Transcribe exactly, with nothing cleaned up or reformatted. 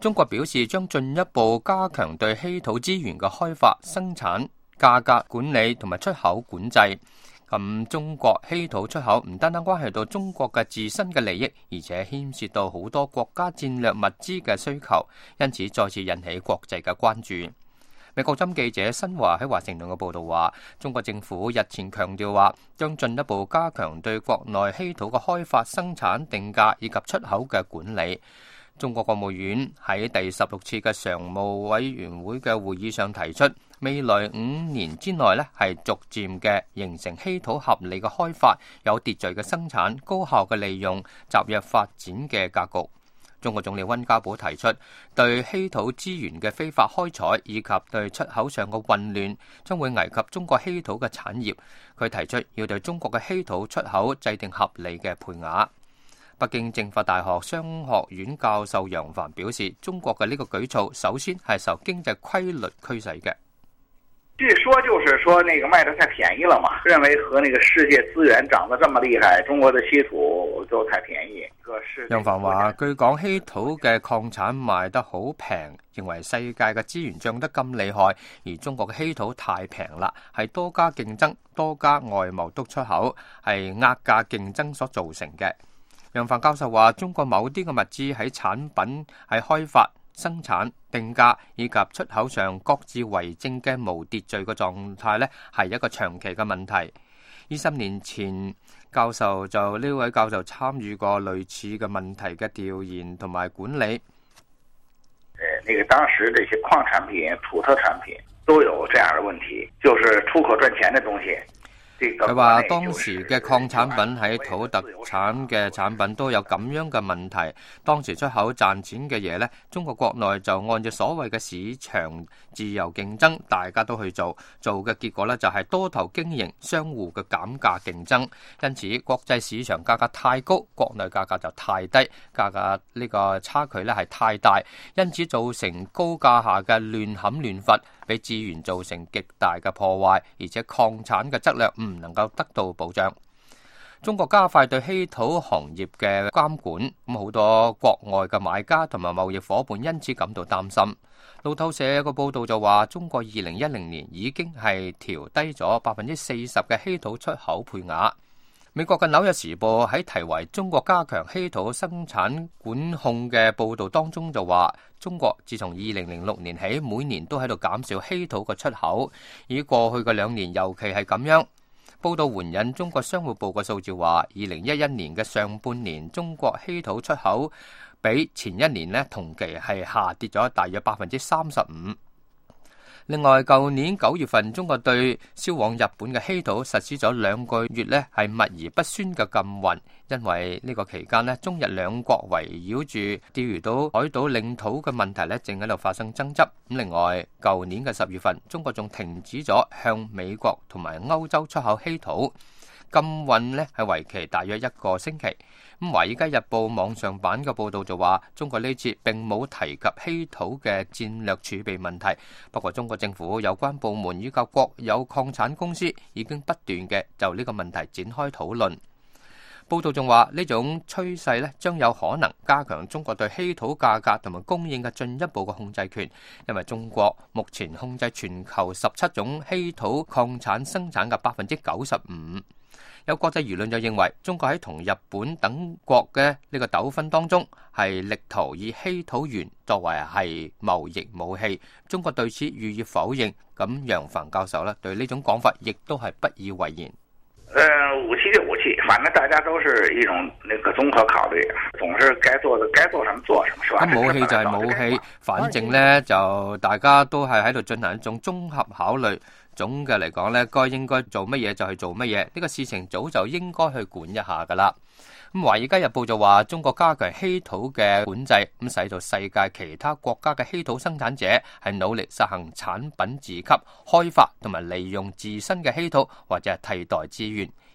中國表示將進一步加強對稀土資源嘅開發、生產、價格管理同埋出口管制。咁中國稀土出口唔單單關係到中國嘅自身嘅利益，而且牽涉到好多國家戰略物資嘅需求，因此再次引起國際嘅關注。美國針記者新華喺華盛頓嘅報道話，中國政府日前強調話，將進一步加強對國內稀土嘅開發、生產、定價以及出口嘅管理。中國國務院喺第十六次嘅常務委員會嘅會議上提出，未來五年之內咧係逐漸嘅形成稀土合理嘅開發、有秩序嘅生產、高效嘅利用、集約發展嘅格局。中國總理溫家寶提出，對稀土資源嘅非法開採以及對出口上嘅混亂，將會危及中國稀土嘅產業。佢提出要對中國嘅稀土出口制定合理嘅配額。北京政法大學商學院教授楊帆表示，中國嘅呢個舉措首先係受經濟規律驅使嘅。 據說就是說那個賣得太便宜了嘛，認為和那個世界資源漲得這麼厲害，中國的稀土就太便宜。 楊帆話，據講稀土嘅礦產賣得好平，認為世界嘅資源漲得咁厲害，而中國嘅稀土太平啦，係多家競爭、多家外貿督出口，係壓價競爭所造成嘅。楊帆教授話，中國某啲嘅物資喺產品喺開發、生產、定價以及出口上各自為政嘅無秩序嘅狀態呢，係一個長期嘅問題。二十年前，教授就呢位教授參與過類似嘅問題嘅調研同埋管理。 誒，那個當時這些礦產品、土特產品都有這樣的問題，就是出口賺錢的東西。 佢話當時嘅礦產品喺土特產嘅產品都有咁樣嘅問題，當時出口賺錢嘅嘢呢，中國國內就按照所謂嘅市場自由競爭，大家都去做，做嘅結果呢，就係多頭經營，相互嘅減價競爭，因此國際市場價格太高，國內價格就太低，價格呢個差距呢係太大，因此造成高價下嘅亂砍亂伐，俾資源造成極大嘅破壞，而且礦產嘅質量唔能夠得到保障。中國加快對稀土行業嘅監管，咁好多國外嘅買家同埋貿易夥伴因此感到擔心。路透社個報道就話，中國二零一零年已經係調低咗百分之四十嘅稀土出口配額。美國嘅紐約時報喺題為中國加強稀土生產管控嘅報道當中就話，中國自從二零零六年起，每年都喺度減少稀土嘅出口，而過去嘅兩年尤其係咁樣。報道援引中國商務部嘅數字話，二零一一年嘅上半年，中國稀土出口比前一年呢同期係下跌咗大約百分之三十五。另外，舊年九月份，中國對銷往日本嘅稀土實施咗兩個月呢係密而不宣嘅禁運，因為呢個期間呢，中日兩國圍繞住釣魚島海島領土嘅問題呢正喺度發生爭執。咁另外，舊年嘅十月份，中國仲停止咗向美國同埋歐洲出口稀土。禁運呢係為期大約一個星期。咁《華爾街日報》網上版嘅報導就話，中國呢次並冇提及稀土嘅戰略儲備問題。不過，中國政府有關部門以及國有礦產公司已經不斷嘅就呢個問題展開討論。報導仲話，呢種趨勢呢將有可能加強中國對稀土價格同埋供應嘅進一步嘅控制權，因為中國目前控制全球十七種稀土礦產生產嘅百分之九十五。有國際輿論就認為，中國喺同日本等國嘅呢個糾紛當中，係力圖以稀土元作為係貿易武器。中國對此予以否認。咁楊帆教授呢對呢種講法亦都係不以為然。 呃，武器就武器，反正大家都是一種那個綜合考慮，總是該做的該做什麼做什麼，是吧？ 咁武器就係武器，反正呢就大家都係喺度進行一種綜合考慮。總嘅嚟講呢，該應該做乜嘢就去做乜嘢，呢個事情早就應該去管一下噶啦。咁《華爾街日報》就話，中國加強稀土嘅管制，咁使到世界其他國家嘅稀土生產者係努力實行產品自給、開發同埋利用自身嘅稀土或者係替代資源。